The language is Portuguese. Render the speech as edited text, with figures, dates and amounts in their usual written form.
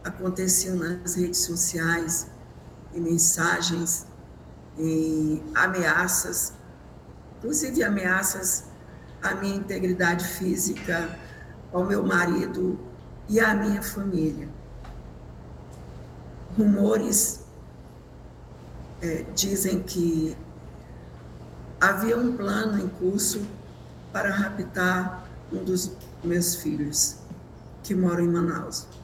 aconteciam nas redes sociais, em mensagens, em ameaças, inclusive ameaças à minha integridade física, ao meu marido e à minha família. Rumores dizem que havia um plano em curso para raptar um dos meus filhos, que moram em Manaus.